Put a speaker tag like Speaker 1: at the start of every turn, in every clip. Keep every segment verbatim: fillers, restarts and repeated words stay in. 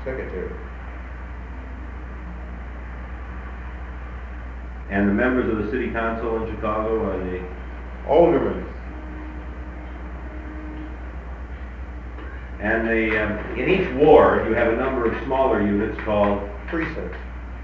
Speaker 1: Secretary.
Speaker 2: And the members of the city council in Chicago, are they?
Speaker 1: Alderman.
Speaker 2: And the, um, in each ward, you have a number of smaller units called
Speaker 1: Precincts.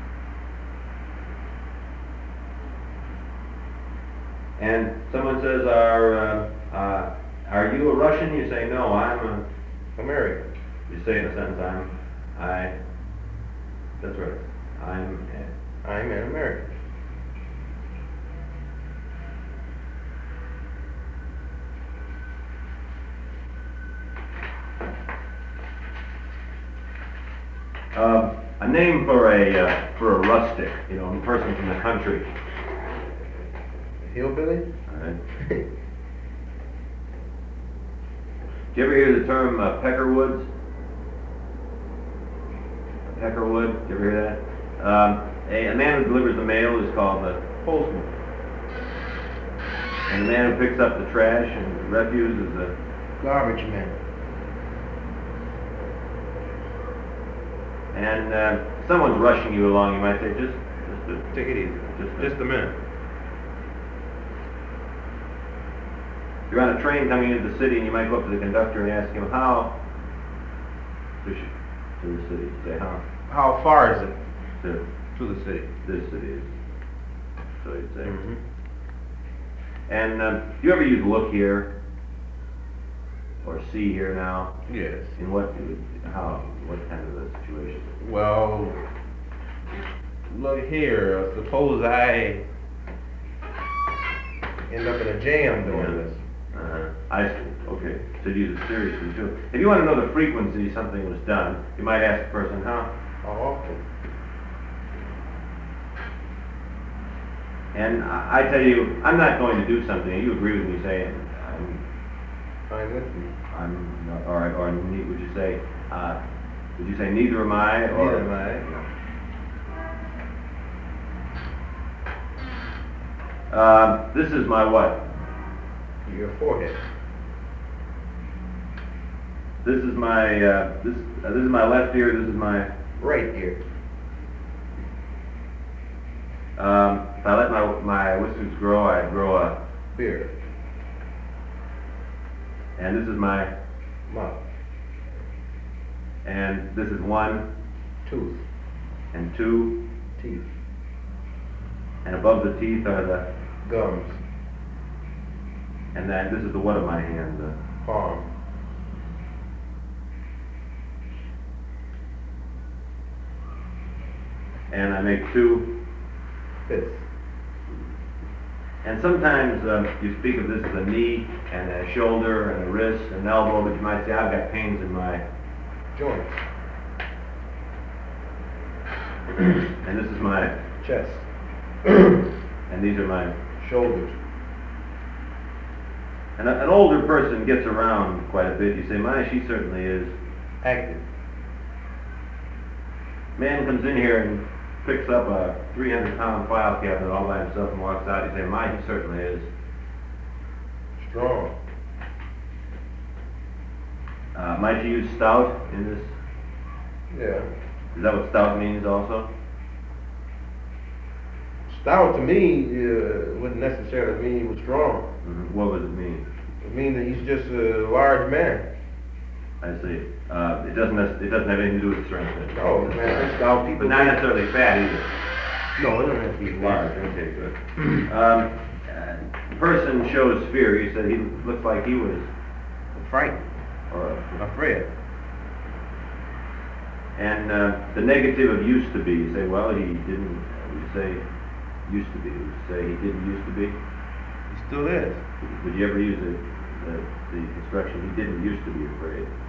Speaker 2: And someone says, "Are uh, uh, are you a Russian?" You say, "No, I'm a."
Speaker 1: American.
Speaker 2: You say in a sentence, "I'm." I. That's right. I'm.
Speaker 1: I'm an American.
Speaker 2: Uh, a name for a uh, for a rustic, you know, a person from the country.
Speaker 1: Hillbilly?
Speaker 2: All right. Did you ever hear the term uh, peckerwoods? A peckerwood? Did you ever hear that? Um, a, a man who delivers the mail is called a postman. And the man who picks up the trash and refuse is a
Speaker 1: Garbage man.
Speaker 2: And uh, someone's rushing you along, you might say, just, just a,
Speaker 1: Take it easy.
Speaker 2: Just a-
Speaker 1: Just a minute.
Speaker 2: You're on a train coming into the city, and you might go up to the conductor and ask him how to, sh- to the city. Say how
Speaker 1: How far is it
Speaker 2: to
Speaker 1: to the city?
Speaker 2: this city is. So you'd say.
Speaker 1: Mm-hmm.
Speaker 2: And um, do you ever use look here or see here now?
Speaker 1: Yes.
Speaker 2: In what how what kind of a situation?
Speaker 1: Well, look here. Suppose I end up in a jam doing
Speaker 2: Yeah.
Speaker 1: this.
Speaker 2: Uh, I see. Okay. So you use it seriously too. If you want to know the frequency something was done, you might ask the person how.
Speaker 1: How often?
Speaker 2: And I, I tell you, I'm not going to do something. You agree with me saying, I'm,
Speaker 1: I'm with you.
Speaker 2: I'm, not- or, or ne- would you say, uh, would you say neither am I? Or,
Speaker 1: Neither am I.
Speaker 2: Uh, this is my what?
Speaker 1: Your forehead.
Speaker 2: This is my, uh, this, uh, this is my left ear, this is my,
Speaker 1: Right ear.
Speaker 2: um, if I let my, my whiskers grow, I grow a,
Speaker 1: Beard.
Speaker 2: and this is my,
Speaker 1: Mouth.
Speaker 2: and this is one,
Speaker 1: Tooth.
Speaker 2: and two,
Speaker 1: Teeth.
Speaker 2: and above the teeth are the,
Speaker 1: Gums.
Speaker 2: and then this is the what of my hand, the,
Speaker 1: Palm.
Speaker 2: and I make two,
Speaker 1: Fist.
Speaker 2: and sometimes um, you speak of this as a knee, and a shoulder, and a wrist, and an elbow, but you might say, I've got pains in my,
Speaker 1: Joints.
Speaker 2: and this is my,
Speaker 1: Chest.
Speaker 2: and these are my,
Speaker 1: Shoulders.
Speaker 2: and a, an older person gets around quite a bit. You say, my, she certainly is.
Speaker 1: Active.
Speaker 2: Man comes in here and picks up a three hundred pound file cabinet all by himself and walks out. You say, my, he certainly is.
Speaker 1: Strong.
Speaker 2: Uh, might you use stout in this?
Speaker 1: Yeah.
Speaker 2: Is that what stout means also?
Speaker 1: Stout to me uh, wouldn't necessarily mean he was strong.
Speaker 2: Mm-hmm. What does it mean?
Speaker 1: It means that he's just a large man.
Speaker 2: I see. Uh, it doesn't. nec- It doesn't have anything to do with strength. then.
Speaker 1: No, man, stout people.
Speaker 2: But not necessarily fat either.
Speaker 1: No, it doesn't have to be
Speaker 2: Large.
Speaker 1: large.
Speaker 2: Okay, good. Um, uh, the person shows fear. You said he looked like he was,
Speaker 1: Frightened.
Speaker 2: or uh,
Speaker 1: Afraid.
Speaker 2: and uh, the negative of used to be. You say, well, he didn't. You say used to be. You say he didn't used to be.
Speaker 1: He still is.
Speaker 2: Would you ever use the, the, the expression, he didn't used to be afraid?